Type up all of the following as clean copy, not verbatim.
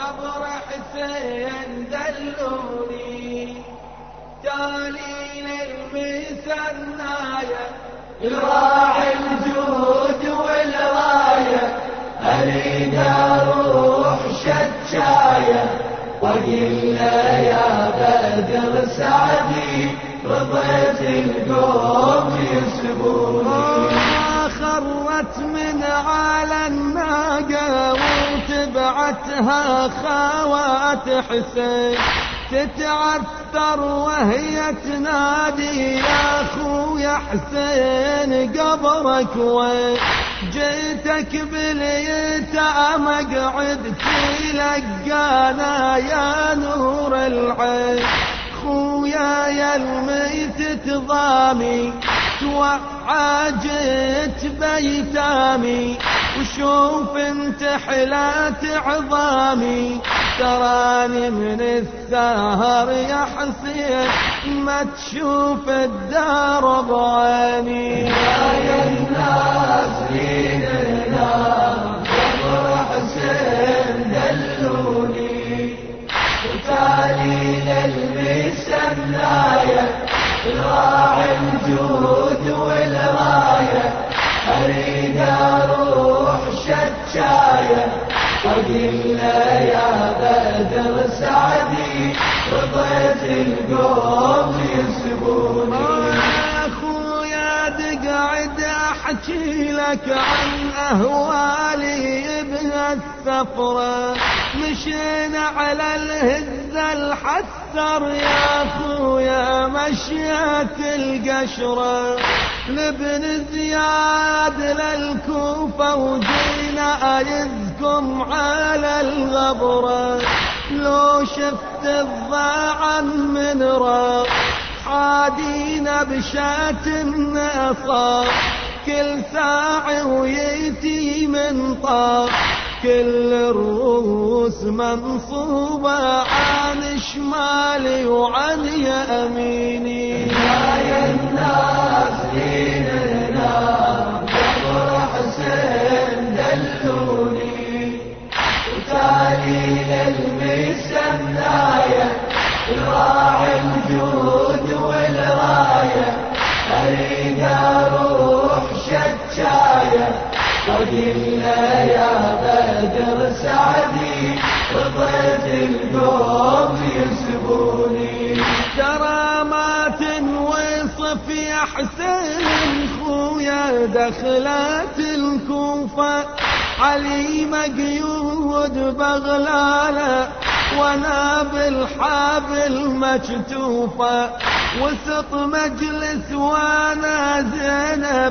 قبر حسين دلوني تالين المثنايا يراعي الجود والراية أريد أروح شجاية وقل يا بدر سعدي رضيت القوم يسبوني خرت من على الناقة وتبعتها خوات حسين تتعثر وهي تنادي يا خويا حسين قبرك وين جيتك باليتامى مقعد تلقانا يا نور العين خويا يا الميت تضامي توعجت بيتامي وشوف انت حلات عظامي تراني من الثهر يا حسين ما تشوف الدار بعيني يا الناظرين قبر حسين دلوني وتالي للمسنايا راعي الجود والراية أريد أروح شجاية وقل يا بدر سعدي رضيت القوم يسبوني أخويا دقعد أحكي لك عن أهوالي بهالسفرة مشينا على الهزة الحسر يا أخويا مشيت القشرة لابن زياد للكوفة وجينا أيزكم على الغبرة لو شفت الضاعا من راق حادينا بشات النصار كل ساعة ويتي من طاق كل الرؤوس منصوبة عن شمالي وعن يميني يا الناس ديننا قبر حسين دلوني وتالي للمسنايا راعي الجود والراية أريد أروح شجاية وقل يا بدر سعدي رضيت القوم يسبوني ترى ما تنوصف يا حسين خويا دخلت الكوفة علي مقيود بغلالة وانا بالحابل مكتوفة وسط مجلس وانا زينب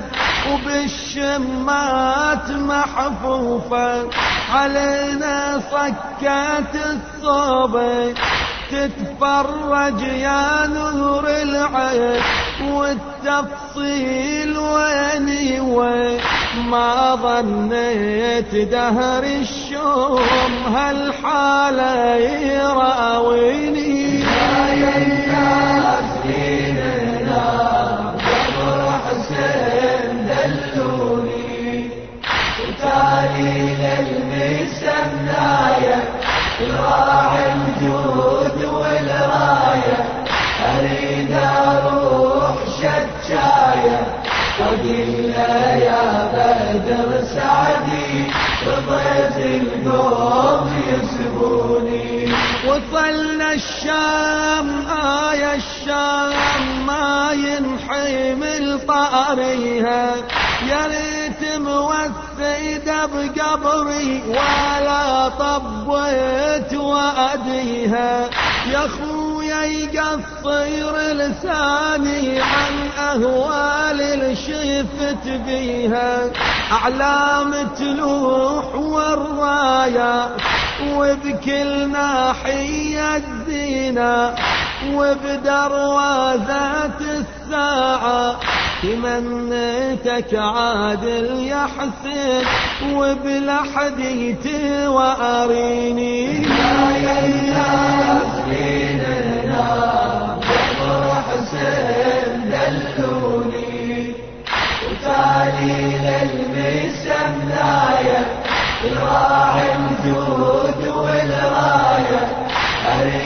وبالشمات محفوفة علينا صكات الصوبة تتفرج يا نور العين والتفصيل ويني وين ما ظنيت دهر الشوم هالحالة يراويني يا الناس ديننا قبر حسين دلوني وتالي للمسنايا راعي الجود والراية أريد أروح شجاية وقل يا بدر سعدي رضيت القوم يسبوني وصلنا الشام الشام ما ينحمل طاريها يا ريت موسيدة بقبري ولا طبيت وأديها يا خويا يقصر لساني عن أهوال شفت بيها أعلام تلوح والرايات وبكل ناحية زينة وبدروازات الساعة تمنيتك عادل يا حسين وبلحديتي وأريني يا الناس ديننا قبر حسين دلوني وتالي للمسنايا راعي الجود والراية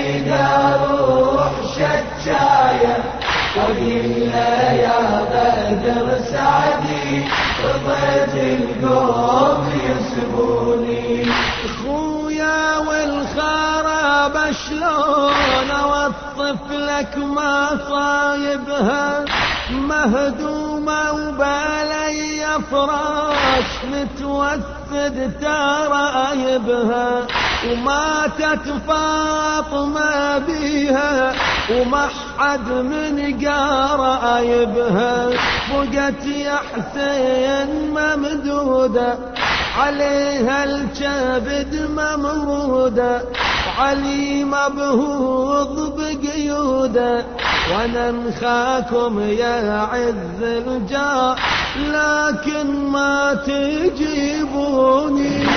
أريد أروح شجاية وأقول له يا بدر سعدي رضيت القوم يسبوني. خويا والخراب شلون اوصف لك مصايبها، مهدومة وبالي فراش متوسد ترايبها، وماتت فاطمة بيها وما حد من قرايبها، بقت يا حسين ممدودة عليها الكبد ممرودة، وعلي مبهوض بقيوده، وانا نخاكم يا عز الجاه لكن ما تجيبوني.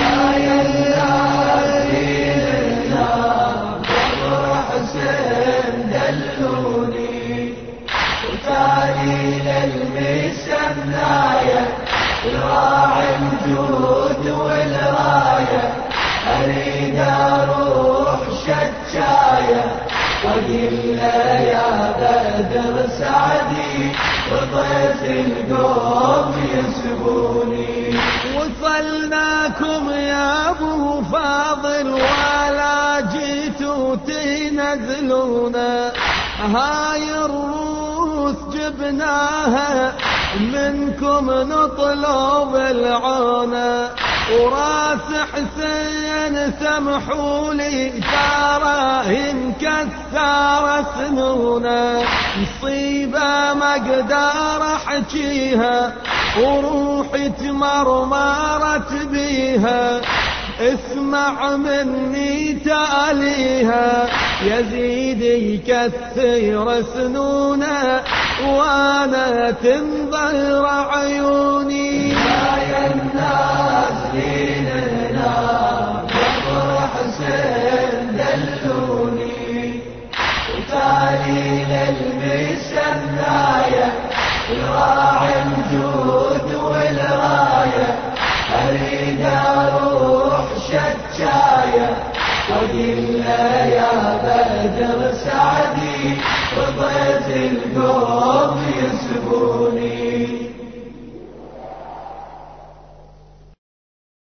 حسين دلوني وتالي للمسناية راعي الجود والراية، أريد أروح شجاية وأقول له يا بدر سعدي رضيت القوم يسبوني. وصلناكم يا أبو فاضل ولا جيتوا تنزلونا، هاي الروس جبناها منكم نطلب العونة، وراس حسين سمحولي ترى مكسر سنونه، مصيبة ما اقدر احكيها وروحي تمرمرت بيها، اسمع مني تاليها يزيد يكثر سنونه وانا تنظر عيوني. يا النازلين هنا بفرح حسين دلوني وتالي للمسناية راعي الجود والراية، أريد أروح شجاية وأقول له يا بدر سعدي رضيت القوم يسبوني.